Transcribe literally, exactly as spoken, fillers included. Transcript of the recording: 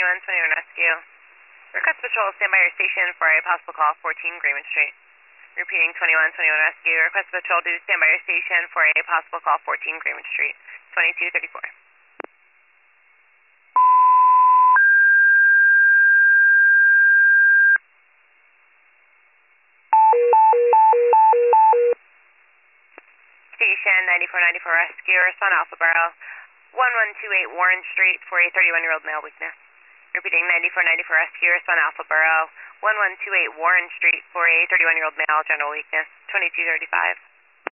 twenty-one twenty-one rescue. Request patrol, stand by your station for a possible call, fourteen Greenwood Street. Repeating twenty-one twenty-one rescue. Request patrol to stand by your station for a possible call, fourteen Greenwood Street, twenty-two thirty-four. Station ninety-four ninety-four rescue, respond Alpha Borough, one one two eight Warren Street for a thirty-one-year-old male weakness. Repeating ninety-four ninety-four rescue, respond Alpha Borough, one one two eight Warren Street for a thirty-one-year-old male general weakness, twenty-two thirty-five.